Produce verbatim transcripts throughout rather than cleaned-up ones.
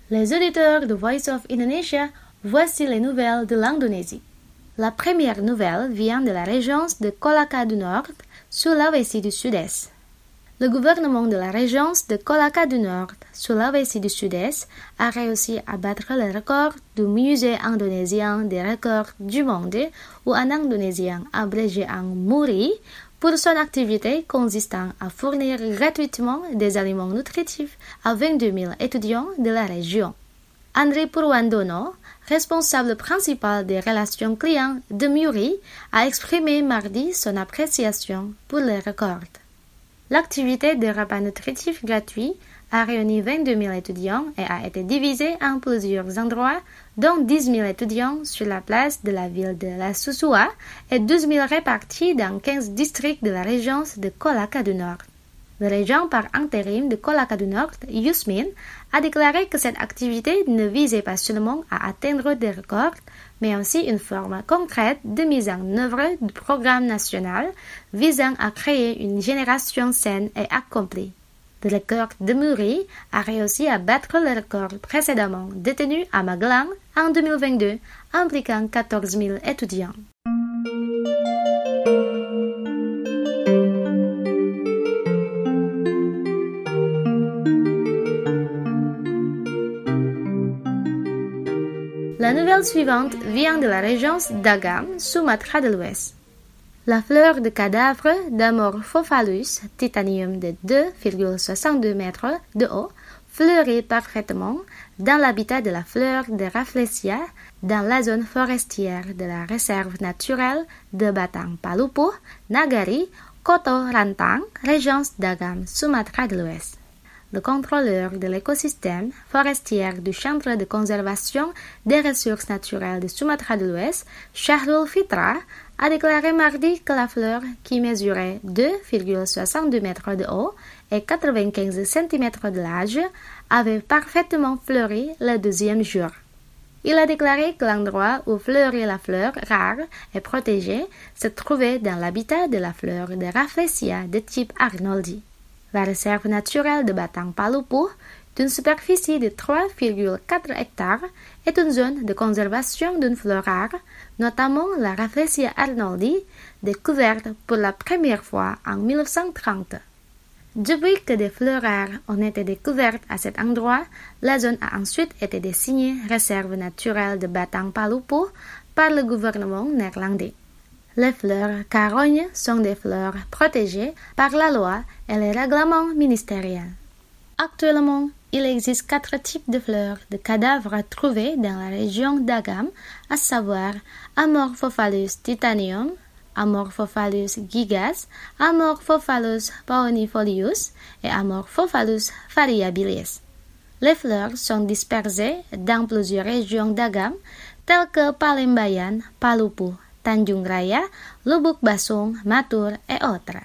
Les auditeurs de Voice of Indonesia, voici les nouvelles de l'Indonésie. La première nouvelle vient de la région de Kolaka du Nord, Sulawesi du Sud-Est. Le gouvernement de la région de Kolaka du Nord, Sulawesi du Sud-Est, a réussi à battre le record du musée indonésien des records du monde, ou en indonésien abrégé en MURI, pour son activité consistant à fournir gratuitement des aliments nutritifs à vingt-deux mille étudiants de la région. André Purwandono, responsable principal des relations clients de MURI, a exprimé mardi son appréciation pour le record. L'activité de repas nutritifs gratuits a réuni vingt-deux mille étudiants et a été divisée en plusieurs endroits, dont dix mille étudiants sur la place de la ville de La Susua et douze mille répartis dans quinze districts de la région de Kolaka du Nord. Le régent par intérim de Kolaka du Nord, Yusmin, a déclaré que cette activité ne visait pas seulement à atteindre des records, mais aussi une forme concrète de mise en œuvre du programme national visant à créer une génération saine et accomplie. Le record de MURI a réussi à battre le record précédemment détenu à Magelang en deux mille vingt-deux, impliquant quatorze mille étudiants. La nouvelle suivante vient de la région d'Agam, Sumatra de l'Ouest. La fleur de cadavre d'Amorphophallus titanium de deux virgule soixante-deux mètres de haut fleurit parfaitement dans l'habitat de la fleur de Rafflesia dans la zone forestière de la réserve naturelle de Batang Palupuh, Nagari, Koto Rantang, région d'Agam, Sumatra de l'Ouest. Le contrôleur de l'écosystème forestier du Centre de conservation des ressources naturelles de Sumatra de l'Ouest, Shahrul Fitra, a déclaré mardi que la fleur, qui mesurait deux virgule soixante-deux mètres de haut et quatre-vingt-quinze centimètres de large, avait parfaitement fleuri le deuxième jour. Il a déclaré que l'endroit où fleurit la fleur rare et protégée se trouvait dans l'habitat de la fleur de Rafflesia de type Arnoldi. La réserve naturelle de Batang Palupuh, d'une superficie de trois virgule quatre hectares, est une zone de conservation d'une fleur rare, notamment la Rafflesia arnoldi, découverte pour la première fois en mille neuf cent trente. Depuis que des fleurs rares ont été découvertes à cet endroit, la zone a ensuite été désignée réserve naturelle de Batang Palupuh par le gouvernement néerlandais. Les fleurs carognes sont des fleurs protégées par la loi et les règlements ministériels. Actuellement, il existe quatre types de fleurs de cadavres trouvés dans la région d'Agam, à savoir Amorphophallus titanium, Amorphophallus gigas, Amorphophallus paonifolius et Amorphophallus variabilis. Les fleurs sont dispersées dans plusieurs régions d'Agam, telles que Palembayan, Palupuh, Tanjung Raya, Lubuk Basung, Matur, et autres.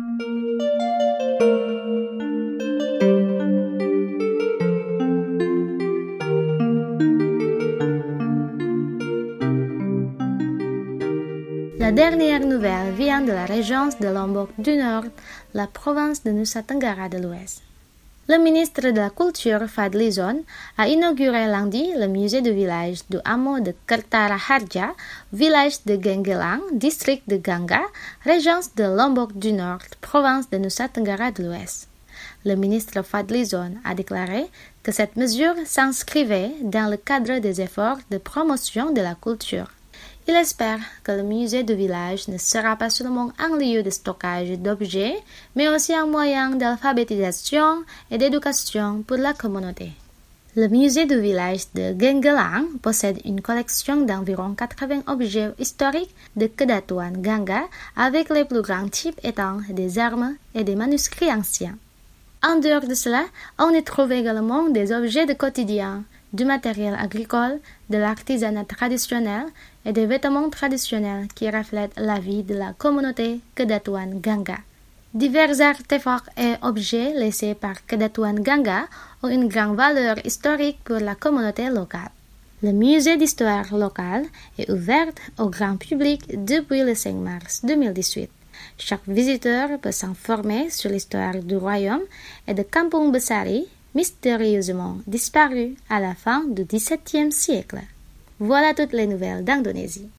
La dernière nouvelle vient de la région de Lombok du Nord, la province de Nusa Tenggara de l'Ouest. Le ministre de la Culture Fadly Zon a inauguré lundi le musée du village du hameau de Kertaraharja, village de Genggelang, district de Gangga, région de Lombok du Nord, province de Nusa Tenggara de l'Ouest. Le ministre Fadly Zon a déclaré que cette mesure s'inscrivait dans le cadre des efforts de promotion de la culture. Il espère que le musée du village ne sera pas seulement un lieu de stockage d'objets, mais aussi un moyen d'alphabétisation et d'éducation pour la communauté. Le musée du village de Genggelang possède une collection d'environ quatre-vingts objets historiques de Kedatuan Gangga, avec les plus grands types étant des armes et des manuscrits anciens. En dehors de cela, on y trouve également des objets de quotidien, du matériel agricole, de l'artisanat traditionnel et des vêtements traditionnels qui reflètent la vie de la communauté Kedatuan Gangga. Divers artefacts et objets laissés par Kedatuan Gangga ont une grande valeur historique pour la communauté locale. Le musée d'histoire locale est ouvert au grand public depuis le cinq mars deux mille dix-huit. Chaque visiteur peut s'informer sur l'histoire du royaume et de Kampung Besari, mystérieusement disparu à la fin du dix-septième siècle. Voilà toutes les nouvelles d'Indonésie.